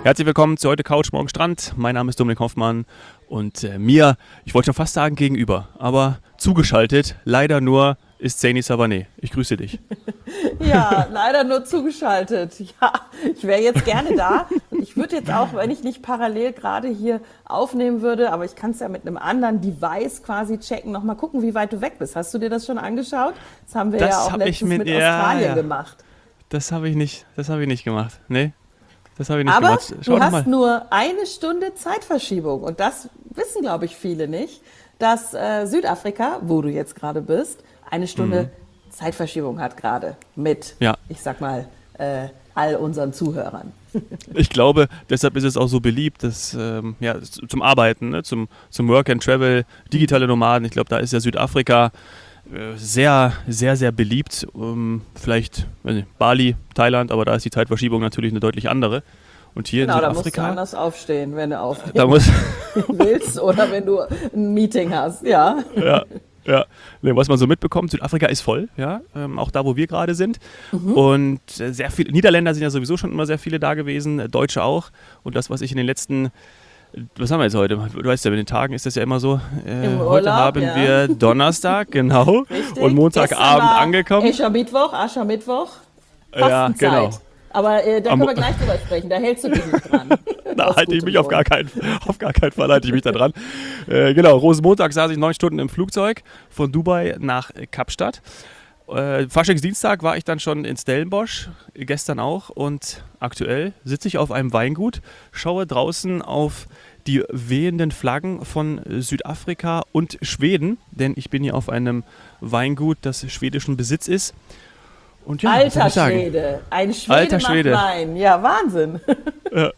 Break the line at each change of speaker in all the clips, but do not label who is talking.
Herzlich willkommen zu heute Couch, morgen Strand. Mein Name ist Dominik Hoffmann und ich wollte schon fast sagen gegenüber, aber zugeschaltet, leider nur, ist Zaini Savané. Ich grüße dich.
Ja, leider nur zugeschaltet. Ja, ich wäre jetzt gerne da. Und ich würde jetzt auch, wenn ich nicht parallel gerade hier aufnehmen würde, aber ich kann es ja mit einem anderen Device quasi checken, nochmal gucken, wie weit du weg bist. Hast du dir das schon angeschaut? Das haben wir ja auch letztens mit Australien gemacht.
Das habe ich nicht gemacht. Nee, das habe ich nicht
aber
gemacht.
Du hast nur eine Stunde Zeitverschiebung. Und das wissen, glaube ich, viele nicht, dass Südafrika, wo du jetzt gerade bist, eine Stunde Zeitverschiebung hat gerade mit, ich sag mal, all unseren Zuhörern.
Ich glaube, deshalb ist es auch so beliebt, dass zum Arbeiten, ne, zum Work and Travel, digitale Nomaden, ich glaube, da ist ja Südafrika sehr, sehr, sehr beliebt. Vielleicht weiß nicht, Bali, Thailand, aber da ist die Zeitverschiebung natürlich eine deutlich andere. Und hier in Südafrika,
da musst du anders aufstehen, wenn du aufstehen willst oder wenn du ein Meeting hast, ja.
Ja, was man so mitbekommt, Südafrika ist voll, ja, auch da, wo wir gerade sind. Und sehr viele, Niederländer sind ja sowieso schon immer sehr viele da gewesen, Deutsche auch. Und das, was ich in den letzten, was haben wir jetzt heute? Du weißt ja, mit den Tagen ist das ja immer so.
Urlaub,
heute haben wir Donnerstag, genau.
Richtig.
Und Montagabend angekommen.
Aschermittwoch. Fastenzeit.
Ja, genau.
Aber da können wir gleich drüber sprechen, da hältst du dich nicht dran.
Da halte ich mich auf gar keinen Fall halte ich mich da dran. Genau, Rosenmontag saß ich 9 Stunden im Flugzeug von Dubai nach Kapstadt. Faschingsdienstag war ich dann schon in Stellenbosch, gestern auch. Und aktuell sitze ich auf einem Weingut, schaue draußen auf die wehenden Flaggen von Südafrika und Schweden. Denn ich bin hier auf einem Weingut, das schwedischen Besitz ist. Und ja,
alter Schwede, ein Schwede macht Wein. Ja, Wahnsinn.
Ja.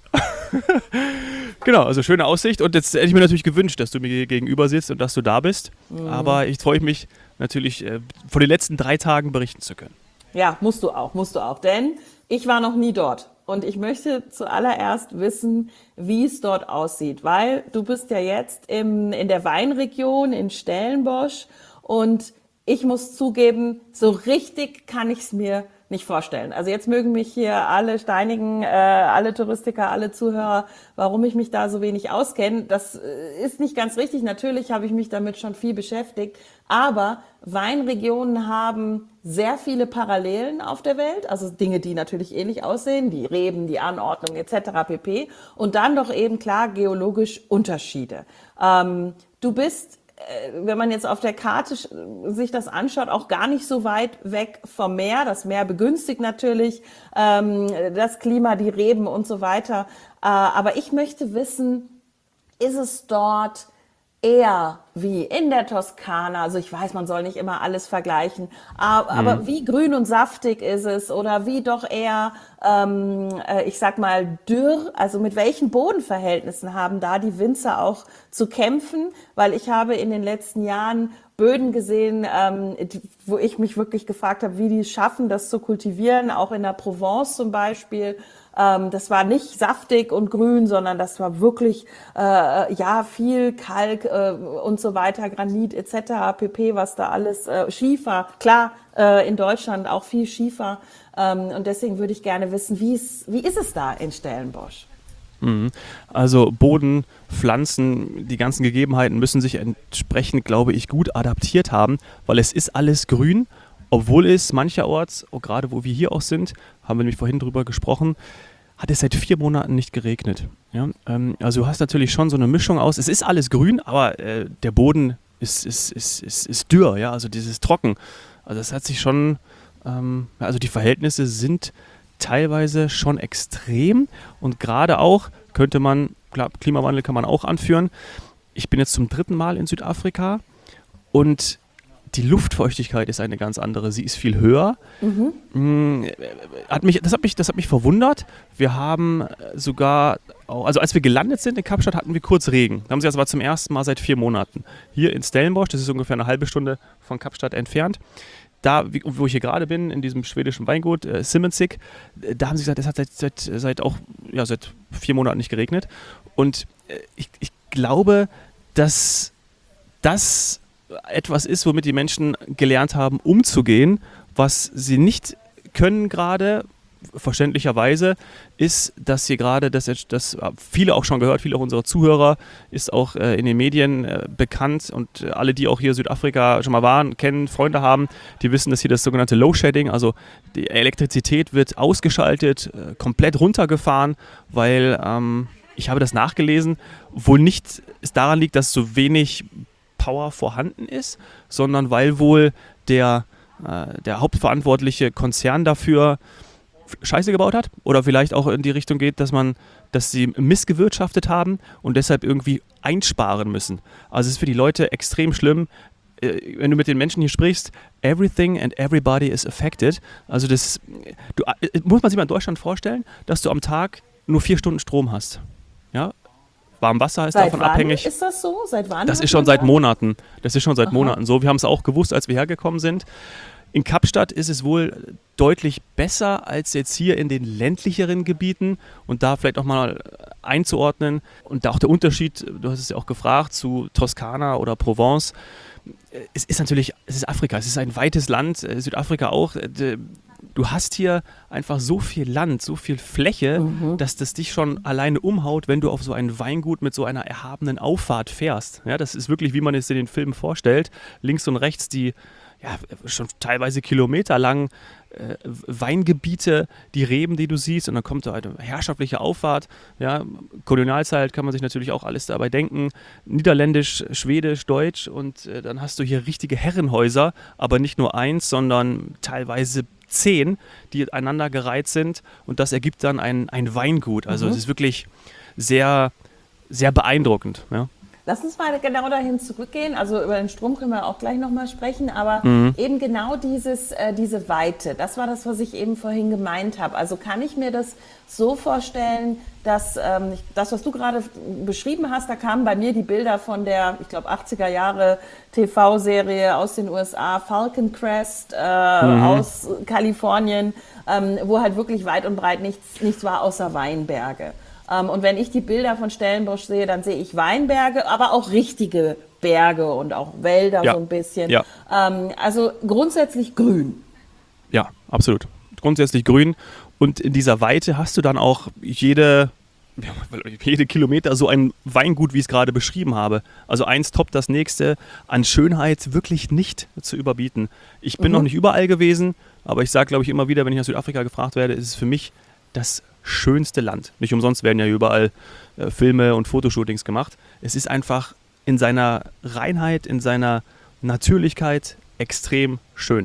Genau, also schöne Aussicht. Und jetzt hätte ich mir natürlich gewünscht, dass du mir gegenüber sitzt und dass du da bist. Aber ich freue mich natürlich, von den letzten 3 Tagen berichten zu können.
Ja, musst du auch. Denn ich war noch nie dort. Und ich möchte zuallererst wissen, wie es dort aussieht. Weil du bist ja jetzt in der Weinregion in Stellenbosch und ich muss zugeben, so richtig kann ich es mir nicht vorstellen. Also jetzt mögen mich hier alle steinigen, alle Touristiker, alle Zuhörer, warum ich mich da so wenig auskenne. Das ist nicht ganz richtig. Natürlich habe ich mich damit schon viel beschäftigt. Aber Weinregionen haben sehr viele Parallelen auf der Welt. Also Dinge, die natürlich ähnlich aussehen. Die Reben, die Anordnung etc. pp. Und dann doch eben klar geologisch Unterschiede. Du bist, wenn man jetzt auf der Karte sich das anschaut, auch gar nicht so weit weg vom Meer. Das Meer begünstigt natürlich das Klima, die Reben und so weiter. Aber ich möchte wissen, ist es dort eher wie in der Toskana? Also ich weiß, man soll nicht immer alles vergleichen, aber wie grün und saftig ist es oder wie doch eher, ich sag mal, dürr? Also mit welchen Bodenverhältnissen haben da die Winzer auch zu kämpfen? Weil ich habe in den letzten Jahren Böden gesehen, wo ich mich wirklich gefragt habe, wie die es schaffen, das zu kultivieren, auch in der Provence zum Beispiel. Das war nicht saftig und grün, sondern das war wirklich viel Kalk und so weiter, Granit etc. pp, was da alles, Schiefer, klar, in Deutschland auch viel Schiefer. Und deswegen würde ich gerne wissen, wie ist es da in Stellenbosch?
Also Boden, Pflanzen, die ganzen Gegebenheiten müssen sich entsprechend, glaube ich, gut adaptiert haben, weil es ist alles grün, obwohl es mancherorts, gerade wo wir hier auch sind, haben wir nämlich vorhin drüber gesprochen, hat es seit 4 Monaten nicht geregnet. Ja? Also du hast natürlich schon so eine Mischung aus, es ist alles grün, aber der Boden ist dürr, ja? Also dieses Trocken. Also es hat sich schon, also die Verhältnisse sind teilweise schon extrem und gerade auch könnte man, klar, Klimawandel kann man auch anführen. Ich bin jetzt zum 3. Mal in Südafrika und die Luftfeuchtigkeit ist eine ganz andere. Sie ist viel höher. Das hat mich verwundert. Wir haben sogar, also als wir gelandet sind in Kapstadt, hatten wir kurz Regen. Da haben sie das aber zum ersten Mal seit 4 Monaten. Hier in Stellenbosch, das ist ungefähr eine halbe Stunde von Kapstadt entfernt, da, wo ich hier gerade bin, in diesem schwedischen Weingut, Simmensig, da haben sie gesagt, es hat seit 4 Monaten nicht geregnet. Und ich glaube, dass das etwas ist, womit die Menschen gelernt haben, umzugehen, was sie nicht können gerade, verständlicherweise, ist, dass hier gerade, das viele auch schon gehört, viele auch unserer Zuhörer, ist auch in den Medien bekannt und alle, die auch hier in Südafrika schon mal waren, kennen, Freunde haben, die wissen, dass hier das sogenannte Low-Shedding, also die Elektrizität wird ausgeschaltet, komplett runtergefahren, weil, ich habe das nachgelesen, wohl nicht es daran liegt, dass so wenig Power vorhanden ist, sondern weil wohl der hauptverantwortliche Konzern dafür Scheiße gebaut hat oder vielleicht auch in die Richtung geht, dass sie missgewirtschaftet haben und deshalb irgendwie einsparen müssen. Also es ist für die Leute extrem schlimm, wenn du mit den Menschen hier sprichst, everything and everybody is affected. Also muss man sich mal in Deutschland vorstellen, dass du am Tag nur 4 Stunden Strom hast. Ja? Warm Wasser ist davon abhängig.
Ist das so? Seit wann?
Das ist schon seit Monaten. Das ist schon seit Monaten so. Wir haben es auch gewusst, als wir hergekommen sind. In Kapstadt ist es wohl deutlich besser als jetzt hier in den ländlicheren Gebieten und da vielleicht auch mal einzuordnen und auch der Unterschied, du hast es ja auch gefragt, zu Toskana oder Provence. Es ist Afrika, es ist ein weites Land, Südafrika auch. Du hast hier einfach so viel Land, so viel Fläche, dass das dich schon alleine umhaut, wenn du auf so ein Weingut mit so einer erhabenen Auffahrt fährst. Ja, das ist wirklich, wie man es in den Filmen vorstellt. Links und rechts die schon teilweise kilometerlang Weingebiete, die Reben, die du siehst, und dann kommt da eine herrschaftliche Auffahrt. Ja, Kolonialzeit kann man sich natürlich auch alles dabei denken. Niederländisch, Schwedisch, Deutsch und dann hast du hier richtige Herrenhäuser, aber nicht nur eins, sondern teilweise 10, die aneinandergereiht sind und das ergibt dann ein Weingut. Also es ist wirklich sehr, sehr beeindruckend. Ja.
Lass uns mal genau dahin zurückgehen. Also über den Strom können wir auch gleich nochmal sprechen, aber eben genau diese Weite, das war das, was ich eben vorhin gemeint habe. Also kann ich mir das so vorstellen, dass das, was du gerade beschrieben hast, da kamen bei mir die Bilder von der, ich glaube, 80er Jahre TV-Serie aus den USA, Falcon Crest aus Kalifornien, wo halt wirklich weit und breit nichts war außer Weinberge. Und wenn ich die Bilder von Stellenbosch sehe, dann sehe ich Weinberge, aber auch richtige Berge und auch Wälder so ein bisschen. Ja. Also grundsätzlich grün.
Ja, absolut. Grundsätzlich grün. Und in dieser Weite hast du dann auch jede Kilometer so ein Weingut, wie ich es gerade beschrieben habe. Also eins toppt das nächste, an Schönheit wirklich nicht zu überbieten. Ich bin noch nicht überall gewesen, aber ich sage, glaube ich, immer wieder, wenn ich nach Südafrika gefragt werde, ist es für mich das schönste Land. Nicht umsonst werden ja überall Filme und Fotoshootings gemacht. Es ist einfach in seiner Reinheit, in seiner Natürlichkeit extrem schön.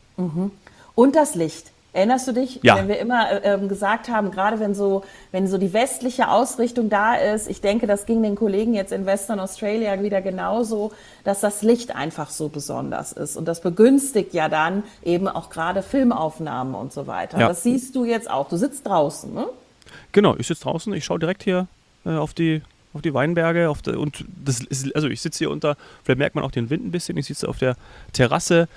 Und das Licht. Erinnerst du dich,
ja,
wenn wir immer gesagt haben, gerade wenn so die westliche Ausrichtung da ist, ich denke, das ging den Kollegen jetzt in Western Australia wieder genauso, dass das Licht einfach so besonders ist. Und das begünstigt ja dann eben auch gerade Filmaufnahmen und so weiter. Ja. Das siehst du jetzt auch. Du sitzt draußen, ne?
Genau, ich sitze draußen. Ich schaue direkt hier auf die Weinberge. Also ich sitze hier unter, vielleicht merkt man auch den Wind ein bisschen, ich sitze auf der Terrasse.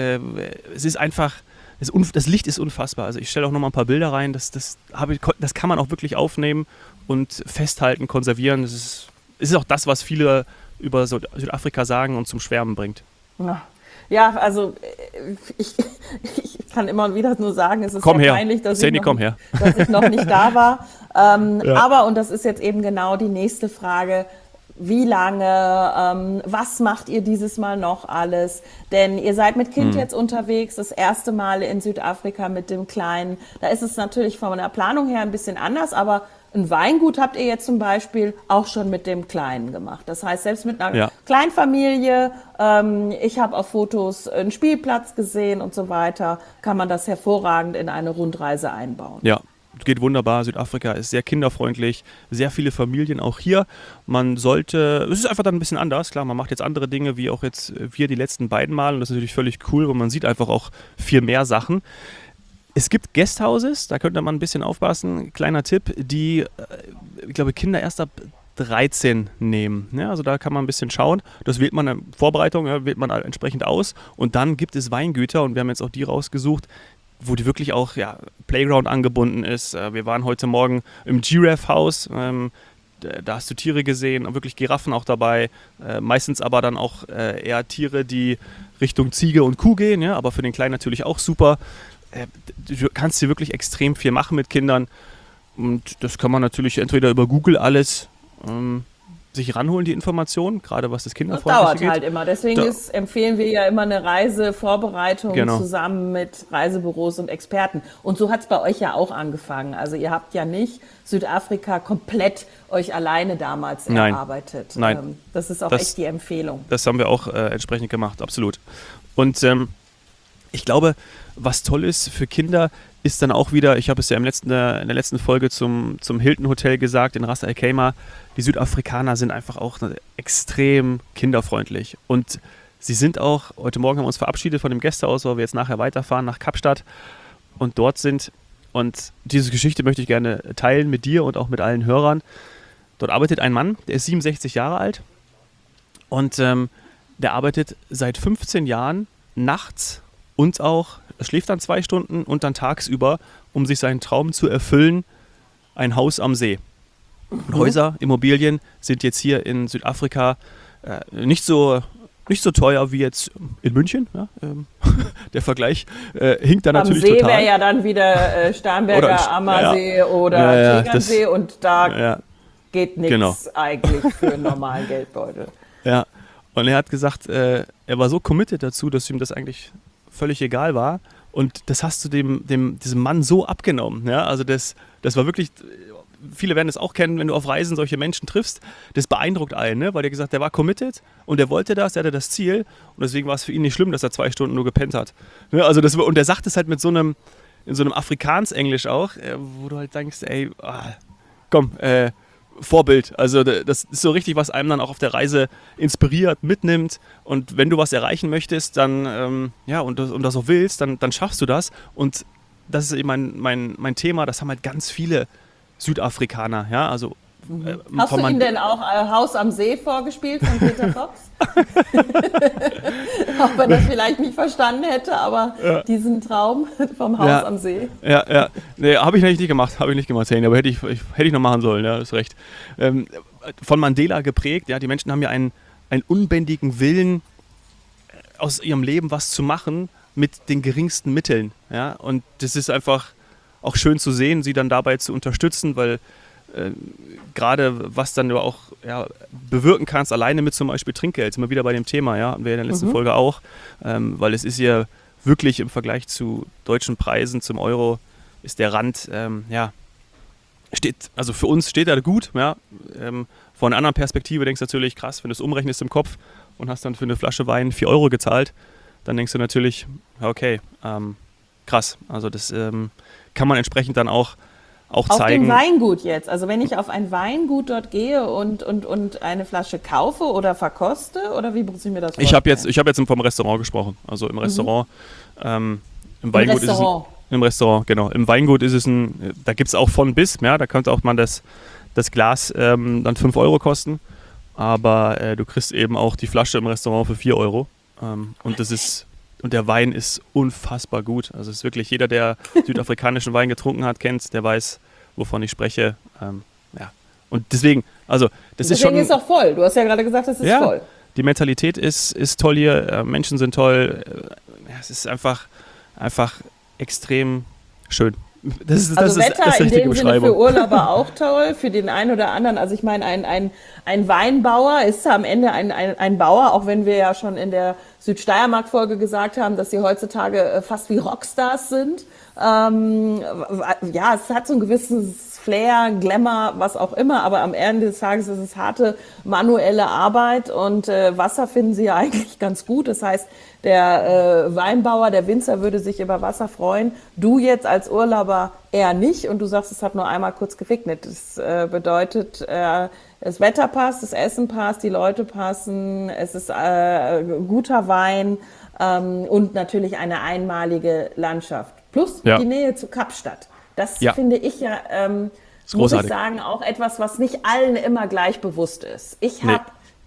Es ist einfach... Das Licht ist unfassbar. Also ich stelle auch noch mal ein paar Bilder rein. Das kann man auch wirklich aufnehmen und festhalten, konservieren. Es ist auch das, was viele über Südafrika sagen und zum Schwärmen bringt.
Ja, also ich kann immer wieder nur sagen, es ist
sehr
peinlich, dass ich noch nicht da war. Ja. Aber, und das ist jetzt eben genau die nächste Frage, wie lange, was macht ihr dieses Mal noch alles? Denn ihr seid mit Kind jetzt unterwegs, das erste Mal in Südafrika mit dem Kleinen. Da ist es natürlich von der Planung her ein bisschen anders, aber ein Weingut habt ihr jetzt zum Beispiel auch schon mit dem Kleinen gemacht. Das heißt, selbst mit einer Kleinfamilie, ich habe auf Fotos einen Spielplatz gesehen und so weiter, kann man das hervorragend in eine Rundreise einbauen.
Ja. Geht wunderbar. Südafrika ist sehr kinderfreundlich, sehr viele Familien auch hier. Es ist einfach dann ein bisschen anders. Klar, man macht jetzt andere Dinge, wie auch jetzt wir die letzten beiden Mal. Und das ist natürlich völlig cool, weil man sieht einfach auch viel mehr Sachen. Es gibt Guesthouses, da könnte man ein bisschen aufpassen. Kleiner Tipp, die, ich glaube, Kinder erst ab 13 nehmen. Ja, also da kann man ein bisschen schauen. Das wählt man in Vorbereitung, wählt man entsprechend aus. Und dann gibt es Weingüter und wir haben jetzt auch die rausgesucht, wo die wirklich auch Playground angebunden ist. Wir waren heute Morgen im Giraffe-Haus, da hast du Tiere gesehen, wirklich Giraffen auch dabei, meistens aber dann auch eher Tiere, die Richtung Ziege und Kuh gehen, ja, aber für den Kleinen natürlich auch super. du kannst hier wirklich extrem viel machen mit Kindern. Und das kann man natürlich entweder über Google alles sich ranholen, die Informationen, gerade was das Kinderfreundliche
dauert
geht.
halt immer. Deswegen empfehlen wir ja immer eine Reisevorbereitung
Genau.
zusammen mit Reisebüros und Experten. Und so hat es bei euch ja auch angefangen. Also ihr habt ja nicht Südafrika komplett euch alleine damals erarbeitet.
Nein.
Das ist auch echt die Empfehlung.
Das haben wir auch entsprechend gemacht, absolut. Und ich glaube, was toll ist für Kinder, ist dann auch wieder, ich habe es ja in der letzten Folge zum Hilton Hotel gesagt, in Ras Al Khaimah, die Südafrikaner sind einfach auch extrem kinderfreundlich. Und sie sind auch, heute Morgen haben wir uns verabschiedet von dem Gästehaus, weil wir jetzt nachher weiterfahren nach Kapstadt und dort sind. Und diese Geschichte möchte ich gerne teilen mit dir und auch mit allen Hörern. Dort arbeitet ein Mann, der ist 67 Jahre alt und der arbeitet seit 15 Jahren nachts und auch schläft dann 2 Stunden und dann tagsüber, um sich seinen Traum zu erfüllen, ein Haus am See. Und Häuser, Immobilien sind jetzt hier in Südafrika nicht so teuer wie jetzt in München. Ja? Der Vergleich hinkt da natürlich
total. Am See
total.
wäre ja dann wieder Starnberger Ammersee oder Tegernsee und da geht nichts eigentlich für einen normalen Geldbeutel.
Ja, und er hat gesagt, er war so committed dazu, dass ihm das eigentlich völlig egal war. Und das hast du diesem Mann so abgenommen. Ja? Also das war wirklich, viele werden es auch kennen, wenn du auf Reisen solche Menschen triffst, das beeindruckt einen, ne? Weil der gesagt, der war committed und der wollte das, der hatte das Ziel und deswegen war es für ihn nicht schlimm, dass er 2 Stunden nur gepennt hat. Ne? Also und er sagt es halt in so einem Afrikaans-Englisch auch, wo du halt denkst, ey, komm, Vorbild. Also das ist so richtig, was einem dann auch auf der Reise inspiriert, mitnimmt. Und wenn du was erreichen möchtest, dann und das auch willst, dann schaffst du das. Und das ist eben mein Thema. Das haben halt ganz viele Südafrikaner. Ja, also
hast du ihm denn auch Haus am See vorgespielt von Peter Fox? Auch wenn er das vielleicht nicht verstanden hätte, aber diesen Traum vom Haus am See.
Ja. Nee, habe ich nicht gemacht, Henny, aber hätte ich noch machen sollen, ja, ist recht. Von Mandela geprägt, ja, die Menschen haben ja einen unbändigen Willen, aus ihrem Leben was zu machen mit den geringsten Mitteln. Ja? Und das ist einfach auch schön zu sehen, sie dann dabei zu unterstützen, weil gerade was dann du auch bewirken kannst, alleine mit zum Beispiel Trinkgeld, sind wir wieder bei dem Thema, ja, hatten wir in der letzten Folge auch, weil es ist ja wirklich im Vergleich zu deutschen Preisen, zum Euro, ist der Rand, also für uns steht er gut, ja, von einer anderen Perspektive denkst du natürlich, krass, wenn du es umrechnest im Kopf und hast dann für eine Flasche Wein 4 Euro gezahlt, dann denkst du natürlich, okay, krass, also das kann man entsprechend dann auch zeigen.
Auf dem Weingut jetzt. Also wenn ich auf ein Weingut dort gehe und eine Flasche kaufe oder verkoste, oder wie muss ich mir das vorstellen?
Ich habe jetzt vom Restaurant gesprochen. Also im Restaurant. Im Weingut ist es im Restaurant, genau. Im Weingut ist es da gibt es auch von bis, ja, da könnte auch mal das Glas dann 5 Euro kosten. Aber du kriegst eben auch die Flasche im Restaurant für 4 Euro. Und der Wein ist unfassbar gut. Also es ist wirklich, jeder, der südafrikanischen Wein getrunken hat, kennt, der weiß, wovon ich spreche. Und deswegen, also das ist schon...
Deswegen ist es auch voll. Du hast ja gerade gesagt, es ist voll.
Die Mentalität ist toll hier, Menschen sind toll. Es ist einfach extrem schön. Das ist
Wetter in dem Sinne
Beschreibung.
für Urlauber auch toll, für den einen oder anderen. Also ich meine, ein Weinbauer ist am Ende ein Bauer, auch wenn wir ja schon in der Südsteiermark-Folge gesagt haben, dass sie heutzutage fast wie Rockstars sind. Es hat so ein gewisses Flair, Glamour, was auch immer, aber am Ende des Tages ist es harte manuelle Arbeit und Wasser finden sie ja eigentlich ganz gut. Das heißt, der Weinbauer, der Winzer würde sich über Wasser freuen. Du jetzt als Urlauber eher nicht und du sagst, es hat nur einmal kurz geregnet. Das bedeutet, das Wetter passt, das Essen passt, die Leute passen, es ist guter Wein und natürlich eine einmalige Landschaft. Plus die Nähe zu Kapstadt. Das finde ich muss ich sagen, auch etwas, was nicht allen immer gleich bewusst ist. Ich habe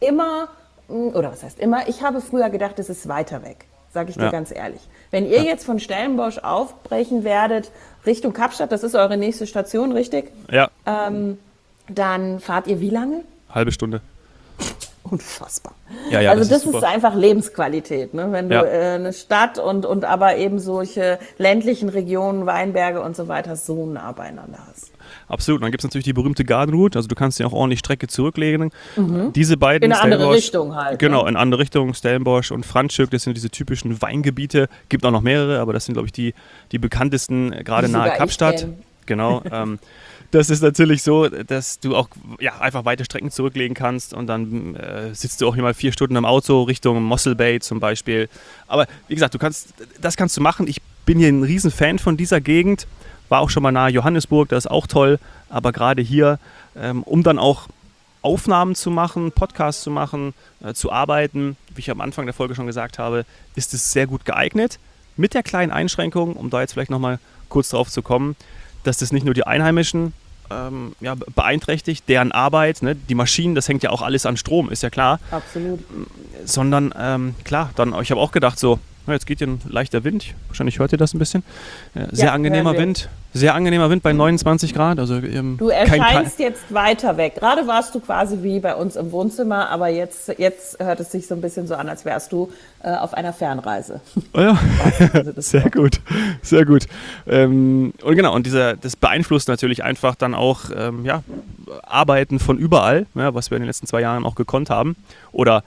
ich habe früher gedacht, es ist weiter weg, sage ich dir ganz ehrlich. Wenn ihr jetzt von Stellenbosch aufbrechen werdet Richtung Kapstadt, das ist eure nächste Station, richtig?
Ja.
Dann fahrt ihr wie lange?
Halbe Stunde.
unfassbar.
Ja,
Also das
super.
ist einfach Lebensqualität, ne? Wenn du
Ja.
eine Stadt und aber eben solche ländlichen Regionen, Weinberge und so weiter so nah beieinander hast.
Absolut. Und dann gibt es natürlich die berühmte Garden Route, also du kannst ja auch ordentlich Strecke zurücklegen. Diese beiden,
In eine andere
Stellenbosch,
Richtung halt.
genau,
Ne?
in andere Richtung, Stellenbosch und Franschhoek, das sind diese typischen Weingebiete. Gibt auch noch mehrere, aber das sind, glaube ich, die bekanntesten, gerade
Die
nahe
sogar ich
Kapstadt.
kenn.
Genau. Das ist natürlich so, dass du auch einfach weite Strecken zurücklegen kannst und dann sitzt du auch hier mal 4 Stunden im Auto Richtung Mossel Bay zum Beispiel. Aber wie gesagt, das kannst du machen. Ich bin hier ein riesen Fan von dieser Gegend. War auch schon mal nahe Johannesburg, das ist auch toll. Aber gerade hier, um dann auch Aufnahmen zu machen, Podcasts zu machen, zu arbeiten, wie ich am Anfang der Folge schon gesagt habe, ist es sehr gut geeignet. Mit der kleinen Einschränkung, um da jetzt vielleicht nochmal kurz drauf zu kommen, dass das nicht nur die Einheimischen beeinträchtigt, deren Arbeit, ne, die Maschinen, das hängt ja auch alles an Strom, ist ja klar.
Absolut.
Sondern, klar, ich habe auch gedacht so, jetzt geht hier ein leichter Wind, wahrscheinlich hört ihr das ein bisschen. Sehr angenehmer Wind bei 29 Grad. Also,
Du erscheinst jetzt weiter weg. Gerade warst du quasi wie bei uns im Wohnzimmer, aber jetzt hört es sich so ein bisschen so an, als wärst du auf einer Fernreise.
Oh ja, sehr gut, sehr gut. Und genau, und das beeinflusst natürlich einfach dann auch Arbeiten von überall, ja, was wir in den letzten 2 Jahren auch gekonnt haben oder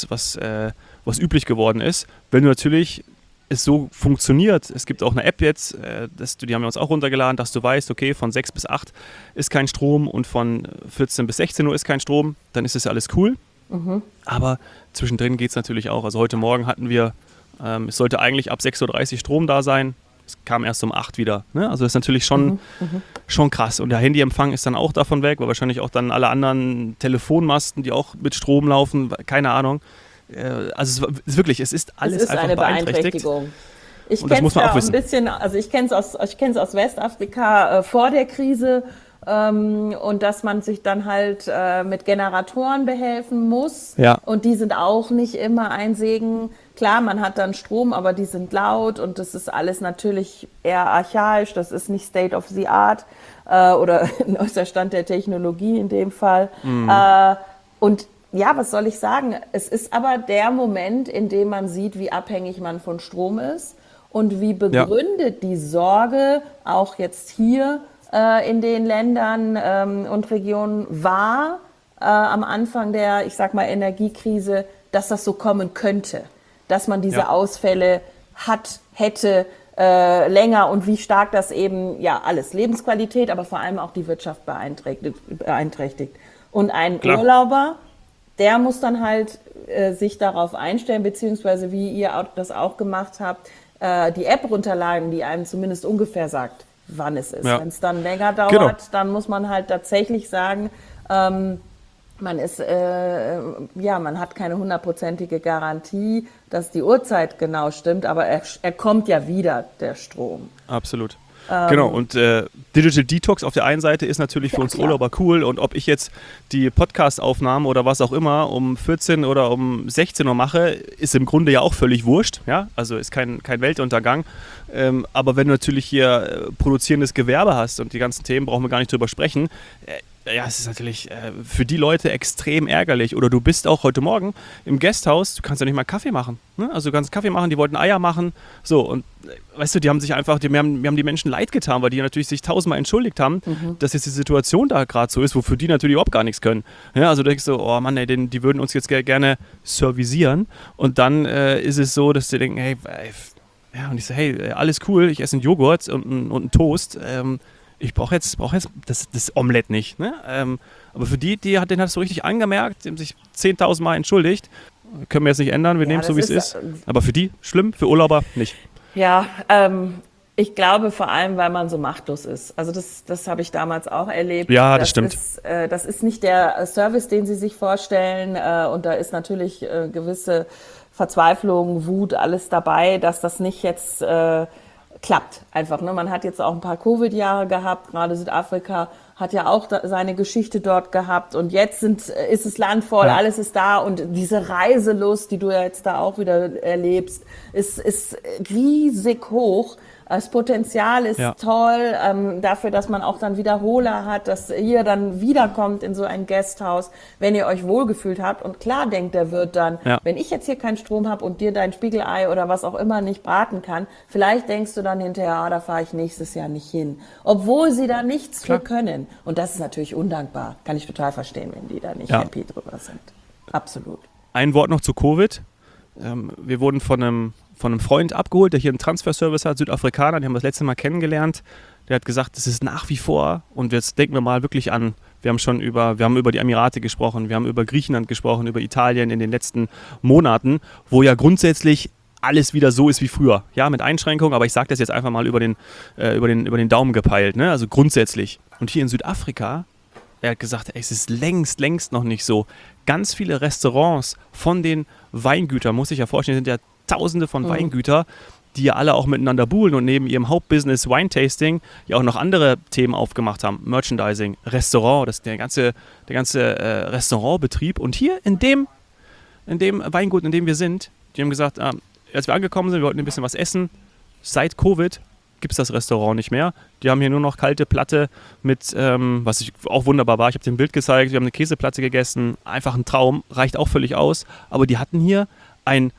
was üblich geworden ist. Wenn du natürlich es so funktioniert, es gibt auch eine App jetzt, die haben wir uns auch runtergeladen, dass du weißt, okay, von 6 bis 8 ist kein Strom und von 14 bis 16 Uhr ist kein Strom, dann ist das alles cool. Aber zwischendrin geht es natürlich auch. Also heute Morgen hatten wir, es sollte eigentlich ab 6.30 Uhr Strom da sein, es kam erst um 8 wieder. Ne? Also das ist natürlich schon krass. Und der Handyempfang ist dann auch davon weg, weil wahrscheinlich auch dann alle anderen Telefonmasten, die auch mit Strom laufen, keine Ahnung. Also es ist alles einfach
eine
beeinträchtigt.
Beeinträchtigung. Ich
Und das
kenne
muss
es
man
ja
auch
ein
wissen.
bisschen, also ich kenne es aus Westafrika vor der Krise und dass man sich dann halt mit Generatoren behelfen muss.
Ja.
Und die sind auch nicht immer ein Segen. Klar, man hat dann Strom, aber die sind laut und das ist alles natürlich eher archaisch. Das ist nicht State of the Art oder neuester Stand der Technologie in dem Fall. Und ja, was soll ich sagen? Es ist aber der Moment, in dem man sieht, wie abhängig man von Strom ist und wie begründet die Sorge auch jetzt hier in den Ländern und Regionen war am Anfang der, ich sag mal, Energiekrise, dass das so kommen könnte, dass man diese Ausfälle hätte länger und wie stark das eben, alles Lebensqualität, aber vor allem auch die Wirtschaft beeinträchtigt. Und ein Urlauber, der muss dann halt sich darauf einstellen, beziehungsweise wie ihr das auch gemacht habt, die App runterladen, die einem zumindest ungefähr sagt, wann es ist.
Ja.
Wenn es dann länger dauert, dann muss man halt tatsächlich sagen, man hat keine 100%ige Garantie, dass die Uhrzeit genau stimmt, aber er kommt ja wieder, der Strom.
Absolut. Genau, und Digital Detox auf der einen Seite ist natürlich für uns Urlauber cool und ob ich jetzt die Podcast-Aufnahmen oder was auch immer um 14 oder um 16 Uhr mache, ist im Grunde ja auch völlig wurscht, ja, also ist kein Weltuntergang, aber wenn du natürlich hier produzierendes Gewerbe hast und die ganzen Themen, brauchen wir gar nicht drüber sprechen, es ist natürlich für die Leute extrem ärgerlich. Oder du bist auch heute Morgen im Guesthouse, du kannst ja nicht mal Kaffee machen. Ne? Also du kannst Kaffee machen, die wollten Eier machen. So, und weißt du, wir haben die Menschen leid getan, weil die natürlich sich 1000-mal entschuldigt haben, dass jetzt die Situation da gerade so ist, wofür die natürlich überhaupt gar nichts können. Ja, also du denkst so, oh Mann, ey, die würden uns jetzt gerne servicieren. Und dann ist es so, dass die denken, hey, und ich so, hey, alles cool, ich esse einen Joghurt und einen Toast, ich brauche jetzt das Omelett nicht. Ne? Aber für den hat es so richtig angemerkt, die haben sich 10.000 Mal entschuldigt. Können wir jetzt nicht ändern, wir nehmen es so, wie es ist. Aber für die schlimm, für Urlauber nicht.
Ja, ich glaube vor allem, weil man so machtlos ist. Also das habe ich damals auch erlebt.
Ja, das stimmt.
Das ist nicht der Service, den Sie sich vorstellen. Und da ist natürlich gewisse Verzweiflung, Wut, alles dabei, dass das nicht jetzt klappt einfach. Ne? Man hat jetzt auch ein paar Covid-Jahre gehabt, gerade Südafrika hat ja auch seine Geschichte dort gehabt und jetzt ist das Land voll, alles ist da und diese Reiselust, die du ja jetzt da auch wieder erlebst, ist riesig hoch. Das Potenzial ist toll, dafür, dass man auch dann Wiederholer hat, dass ihr dann wiederkommt in so ein Gasthaus, wenn ihr euch wohlgefühlt habt. Und klar denkt der Wirt dann, wenn ich jetzt hier keinen Strom habe und dir dein Spiegelei oder was auch immer nicht braten kann, vielleicht denkst du dann hinterher, da fahre ich nächstes Jahr nicht hin. Obwohl sie da nichts für können. Und das ist natürlich undankbar. Kann ich total verstehen, wenn die da nicht happy drüber sind. Absolut.
Ein Wort noch zu Covid. Wir wurden von einem Freund abgeholt, der hier einen Transferservice hat, Südafrikaner, die haben wir das letzte Mal kennengelernt. Der hat gesagt, das ist nach wie vor, und jetzt denken wir mal wirklich an, wir haben über die Emirate gesprochen, wir haben über Griechenland gesprochen, über Italien in den letzten Monaten, wo ja grundsätzlich alles wieder so ist wie früher. Ja, mit Einschränkungen, aber ich sage das jetzt einfach mal über den Daumen gepeilt, ne? Also grundsätzlich. Und hier in Südafrika, er hat gesagt, es ist längst noch nicht so. Ganz viele Restaurants von den Weingütern, muss ich ja vorstellen, sind ja Tausende von Weingüter, die ja alle auch miteinander buhlen und neben ihrem Hauptbusiness Wine-Tasting ja auch noch andere Themen aufgemacht haben. Merchandising, Restaurant, der ganze Restaurantbetrieb. Und hier in dem Weingut, in dem wir sind, die haben gesagt, als wir angekommen sind, wir wollten ein bisschen was essen. Seit Covid gibt es das Restaurant nicht mehr. Die haben hier nur noch kalte Platte mit, was auch wunderbar war. Ich habe dir ein Bild gezeigt, wir haben eine Käseplatte gegessen. Einfach ein Traum, reicht auch völlig aus. Aber die hatten hier eine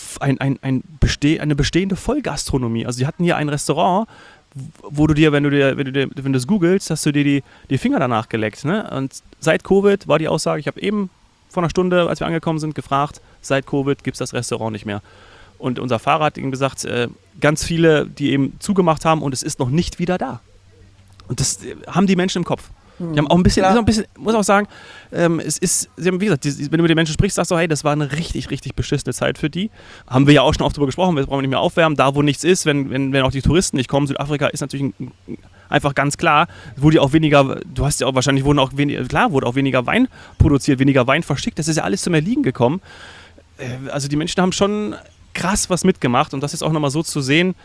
bestehende Vollgastronomie. Also die hatten hier ein Restaurant, wo du dir, wenn du das googelst, hast du dir die Finger danach geleckt. Ne? Und seit Covid war die Aussage, ich habe eben vor einer Stunde, als wir angekommen sind, gefragt, seit Covid gibt es das Restaurant nicht mehr. Und unser Fahrer hat ihm gesagt, ganz viele, die eben zugemacht haben und es ist noch nicht wieder da. Und das haben die Menschen im Kopf. Die haben auch ein bisschen, muss auch sagen, sie haben, wie gesagt, wenn du mit den Menschen sprichst, sagst du, hey, das war eine richtig, richtig beschissene Zeit für die. Haben wir ja auch schon oft drüber gesprochen, wir brauchen nicht mehr aufwärmen, da wo nichts ist, wenn auch die Touristen nicht kommen. Südafrika ist natürlich einfach ganz klar, wurde auch weniger, du hast ja auch wahrscheinlich, wurde auch weniger Wein produziert, weniger Wein verschickt, das ist ja alles zum Erliegen gekommen. Also die Menschen haben schon krass was mitgemacht und das ist auch nochmal so zu sehen,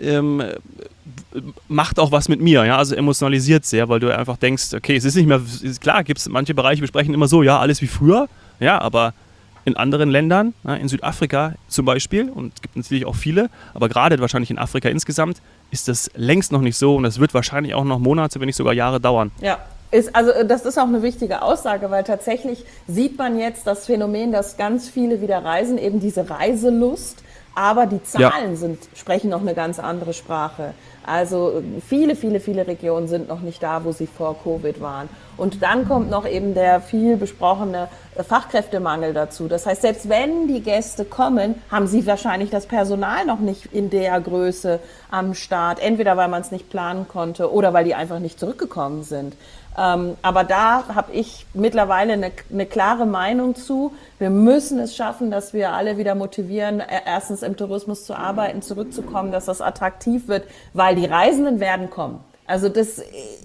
macht auch was mit mir, ja, also emotionalisiert sehr, weil du einfach denkst, okay, es ist nicht mehr, klar, gibt es manche Bereiche, wir sprechen immer so, ja, alles wie früher, ja, aber in anderen Ländern, in Südafrika zum Beispiel, und es gibt natürlich auch viele, aber gerade wahrscheinlich in Afrika insgesamt, ist das längst noch nicht so und das wird wahrscheinlich auch noch Monate, wenn nicht sogar Jahre dauern.
Ja. Das ist auch eine wichtige Aussage, weil tatsächlich sieht man jetzt das Phänomen, dass ganz viele wieder reisen, eben diese Reiselust, aber die Zahlen sprechen noch eine ganz andere Sprache. Also viele Regionen sind noch nicht da, wo sie vor Covid waren. Und dann kommt noch eben der viel besprochene Fachkräftemangel dazu. Das heißt, selbst wenn die Gäste kommen, haben sie wahrscheinlich das Personal noch nicht in der Größe am Start. Entweder weil man es nicht planen konnte oder weil die einfach nicht zurückgekommen sind. Aber da habe ich mittlerweile eine klare Meinung zu. Wir müssen es schaffen, dass wir alle wieder motivieren, erstens im Tourismus zu arbeiten, zurückzukommen, dass das attraktiv wird, weil die Reisenden werden kommen. Also das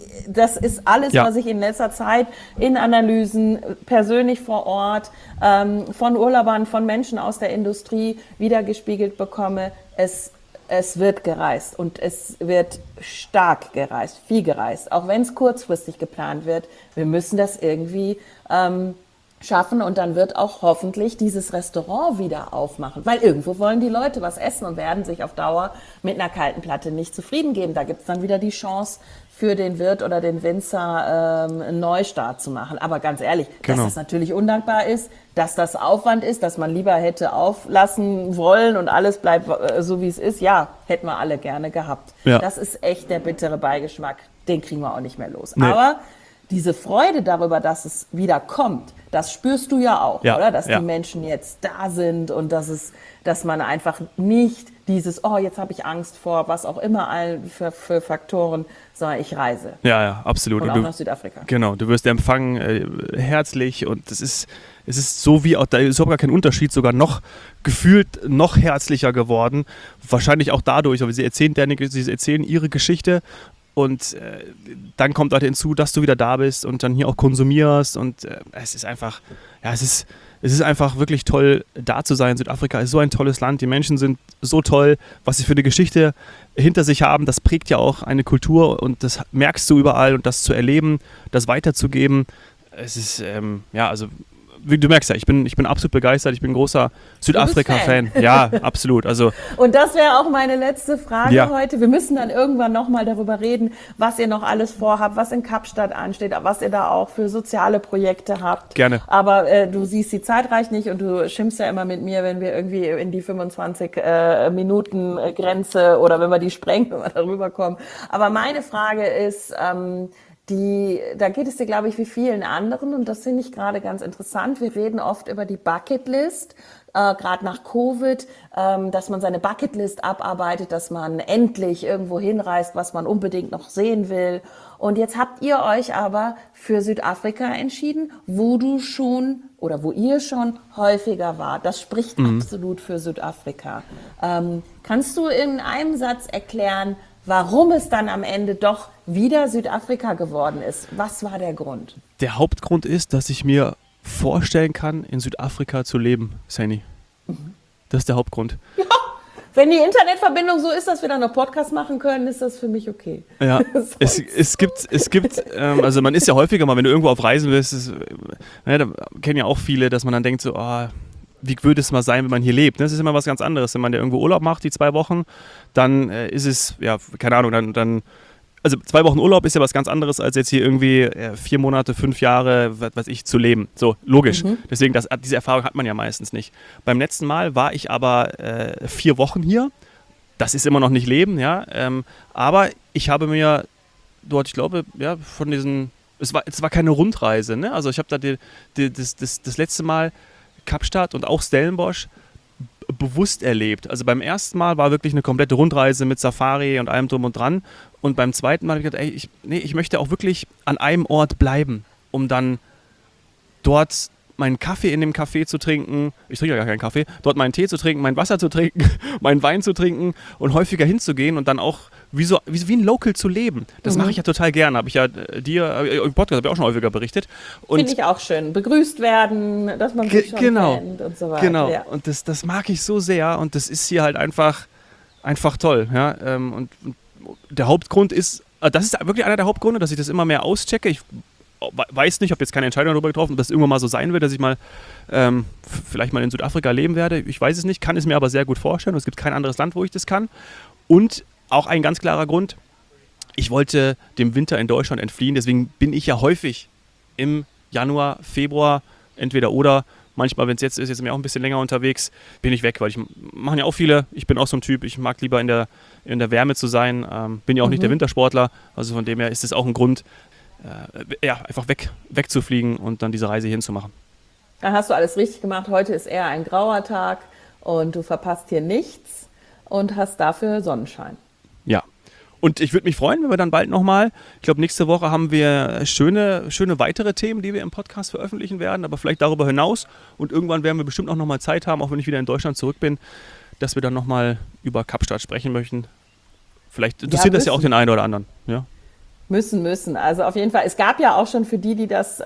ist alles, was ich in letzter Zeit in Analysen, persönlich vor Ort, von Urlaubern, von Menschen aus der Industrie wiedergespiegelt bekomme. Es wird gereist und es wird stark gereist, viel gereist, auch wenn es kurzfristig geplant wird. Wir müssen das irgendwie schaffen und dann wird auch hoffentlich dieses Restaurant wieder aufmachen, weil irgendwo wollen die Leute was essen und werden sich auf Dauer mit einer kalten Platte nicht zufrieden geben. Da gibt es dann wieder die Chance für den Wirt oder den Winzer einen Neustart zu machen. Aber ganz ehrlich, dass das natürlich undankbar ist, dass das Aufwand ist, dass man lieber hätte auflassen wollen und alles bleibt so, wie es ist. Ja, hätten wir alle gerne gehabt. Ja. Das ist echt der bittere Beigeschmack. Den kriegen wir auch nicht mehr los. Nee. Aber diese Freude darüber, dass es wieder kommt, das spürst du ja auch, oder? Dass die Menschen jetzt da sind und dass man einfach nicht dieses, jetzt habe ich Angst vor, was auch immer für Faktoren, sondern ich reise.
Ja, absolut.
Und auch nach Südafrika.
Genau, du wirst empfangen herzlich und es ist so wie, da ist überhaupt gar kein Unterschied, sogar noch gefühlt noch herzlicher geworden. Wahrscheinlich auch dadurch, aber sie erzählen ihre Geschichte. Und dann kommt halt hinzu, dass du wieder da bist und dann hier auch konsumierst. Und es ist einfach, es ist einfach wirklich toll, da zu sein. Südafrika ist so ein tolles Land. Die Menschen sind so toll. Was sie für eine Geschichte hinter sich haben, das prägt ja auch eine Kultur. Und das merkst du überall. Und das zu erleben, das weiterzugeben, es ist, also du merkst ja, ich bin absolut begeistert. Ich bin großer Südafrika-Fan. Ja, absolut. Also,
und das wäre auch meine letzte Frage
Ja.
heute. Wir müssen dann irgendwann nochmal darüber reden, was ihr noch alles vorhabt, was in Kapstadt ansteht, was ihr da auch für soziale Projekte habt.
Gerne.
Aber du siehst die Zeit reicht nicht und du schimpfst ja immer mit mir, wenn wir irgendwie in die 25 Minuten Grenze oder wenn wir die sprengen, wenn wir darüber kommen. Aber meine Frage ist, da geht es dir, glaube ich, wie vielen anderen und das finde ich gerade ganz interessant. Wir reden oft über die Bucketlist, gerade nach Covid, dass man seine Bucketlist abarbeitet, dass man endlich irgendwo hinreist, was man unbedingt noch sehen will. Und jetzt habt ihr euch aber für Südafrika entschieden, wo ihr schon häufiger wart. Das spricht absolut für Südafrika. Kannst du in einem Satz erklären, warum es dann am Ende doch wieder Südafrika geworden ist? Was war der Grund?
Der Hauptgrund ist, dass ich mir vorstellen kann, in Südafrika zu leben, Saini. Das ist der Hauptgrund.
Ja, wenn die Internetverbindung so ist, dass wir dann noch Podcast machen können, ist das für mich okay.
Ja, es gibt, also man ist ja häufiger mal, wenn du irgendwo auf Reisen bist, da kennen ja auch viele, dass man dann denkt so, wie würde es mal sein, wenn man hier lebt? Das ist immer was ganz anderes. Wenn man ja irgendwo Urlaub macht, die 2 Wochen, dann ist es, ja, keine Ahnung, dann also 2 Wochen Urlaub ist ja was ganz anderes, als jetzt hier irgendwie 4 Monate, 5 Jahre, was weiß ich, zu leben. So, logisch. Deswegen, diese Erfahrung hat man ja meistens nicht. Beim letzten Mal war ich aber 4 Wochen hier. Das ist immer noch nicht Leben, ja. Aber ich habe mir dort, ich glaube, ja, von diesen, es war keine Rundreise, ne? Also ich habe da das letzte Mal Kapstadt und auch Stellenbosch bewusst erlebt. Also beim ersten Mal war wirklich eine komplette Rundreise mit Safari und allem drum und dran. Und beim zweiten Mal habe ich gedacht, ich möchte auch wirklich an einem Ort bleiben, um dann dort meinen Kaffee in dem Café zu trinken. Ich trinke ja gar keinen Kaffee. Dort meinen Tee zu trinken, mein Wasser zu trinken, meinen Wein zu trinken und häufiger hinzugehen und dann auch wie ein Local zu leben. Das mache ich ja total gerne. Habe ich ja im Podcast habe ich auch schon häufiger berichtet.
Finde ich auch schön. Begrüßt werden, dass man sich schon kennt und so weiter.
Genau.
Ja.
Und das mag ich so sehr und das ist hier halt einfach toll. Ja? Und der Hauptgrund ist, das ist wirklich einer der Hauptgründe, dass ich das immer mehr auschecke. Ich weiß nicht, habe jetzt keine Entscheidung darüber getroffen, ob das irgendwann mal so sein wird, dass ich mal vielleicht mal in Südafrika leben werde. Ich weiß es nicht, kann es mir aber sehr gut vorstellen. Und es gibt kein anderes Land, wo ich das kann. Und auch ein ganz klarer Grund, ich wollte dem Winter in Deutschland entfliehen. Deswegen bin ich ja häufig im Januar, Februar, entweder oder. Manchmal, wenn es jetzt ist, jetzt bin ich auch ein bisschen länger unterwegs, bin ich weg, weil machen ja auch viele. Ich bin auch so ein Typ, ich mag lieber in der Wärme zu sein. Bin ja auch nicht der Wintersportler. Also von dem her ist es auch ein Grund, einfach wegzufliegen und dann diese Reise hinzumachen.
Dann hast du alles richtig gemacht. Heute ist eher ein grauer Tag und du verpasst hier nichts und hast dafür Sonnenschein.
Ja. Und ich würde mich freuen, wenn wir dann bald nochmal, ich glaube, nächste Woche haben wir schöne weitere Themen, die wir im Podcast veröffentlichen werden, aber vielleicht darüber hinaus. Und irgendwann werden wir bestimmt auch nochmal Zeit haben, auch wenn ich wieder in Deutschland zurück bin, dass wir dann nochmal über Kapstadt sprechen möchten. Vielleicht interessiert das ja auch den einen oder anderen. Ja.
Müssen. Also auf jeden Fall. Es gab ja auch schon für die das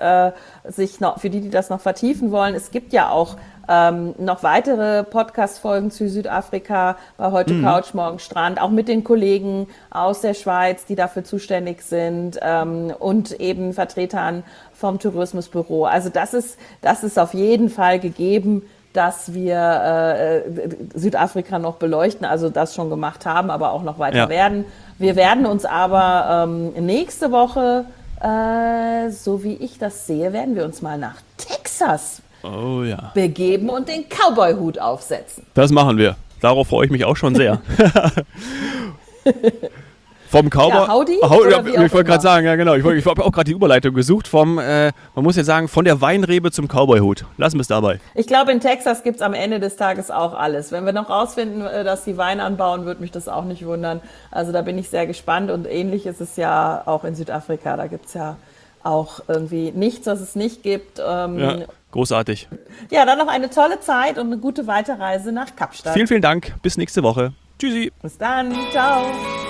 noch vertiefen wollen. Es gibt ja auch noch weitere Podcast-Folgen zu Südafrika bei Heute Couch, Morgen Strand, auch mit den Kollegen aus der Schweiz, die dafür zuständig sind und eben Vertretern vom Tourismusbüro. Also das ist auf jeden Fall gegeben, dass wir Südafrika noch beleuchten, also das schon gemacht haben, aber auch noch weiter werden. Wir werden uns aber nächste Woche, so wie ich das sehe, werden wir uns mal nach Texas begeben und den Cowboy-Hut aufsetzen.
Das machen wir. Darauf freue ich mich auch schon sehr. Vom Cowboy.
Ja, Howdy?
Ich wollte gerade sagen, ja genau. Ich habe auch gerade die Überleitung gesucht man muss jetzt sagen, von der Weinrebe zum Cowboy-Hut. Lassen wir es dabei.
Ich glaube, in Texas gibt es am Ende des Tages auch alles. Wenn wir noch rausfinden, dass die Wein anbauen, würde mich das auch nicht wundern. Also da bin ich sehr gespannt und ähnlich ist es ja auch in Südafrika. Da gibt es ja auch irgendwie nichts, was es nicht gibt.
Ja, großartig.
Ja, dann noch eine tolle Zeit und eine gute Weiterreise nach Kapstadt.
Vielen Dank. Bis nächste Woche. Tschüssi.
Bis dann. Ciao.